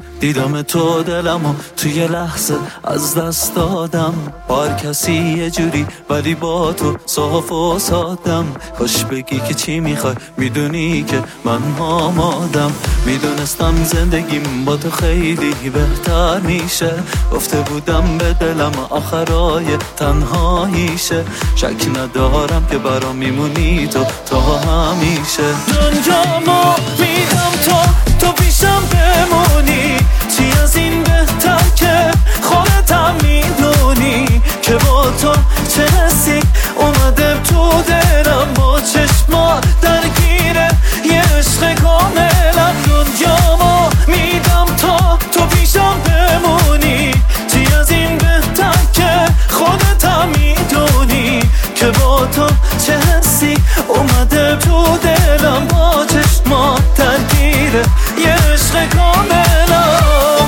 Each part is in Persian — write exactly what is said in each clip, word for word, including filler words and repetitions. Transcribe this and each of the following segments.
دیدم تو دلمو توی لحظه از دست دادم، با هر کسی یه جوری ولی با تو صاف و سادم. خوش بگی که چی میخوای، میدونی که من آمادم. میدونستم زندگیم با تو خیلی بهتر میشه، گفته بودم به دلم آخرای تنهاییشه. شک ندارم که برام میمونی تو تا همیشه. دنیامو میدم تا تو پیشم بمونی، چی از این بهتر که خودتم میدونی که با تو چه حسی اومده تو دلم، با چشمات درگیره یه عشق کاملم. دنیامو میدم تا تو پیشم بمونی، چی از این بهتر که خودتم میدونی که با تو چه حسی اومده تو دلم، با چشمات درگیره یه عشق کاملم.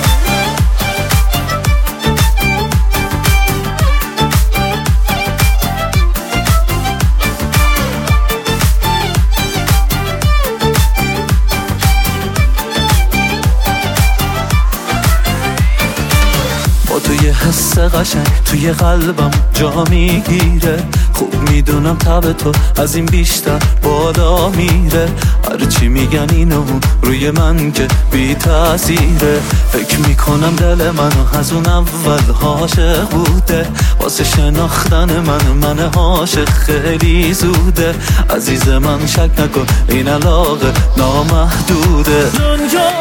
توی حس قشنگ توی قلبم جا میگیره، خوب میدونم تب تو از این بیشتر بالا میره. هرچی میگن اینو روی من که بی تأثیره، فکر میکنم دل منو از اون اول عاشق بوده. واسه شناختن من من عاشق خیلی زوده. عزیز من شک نکن این علاقه نامحدوده. دنیا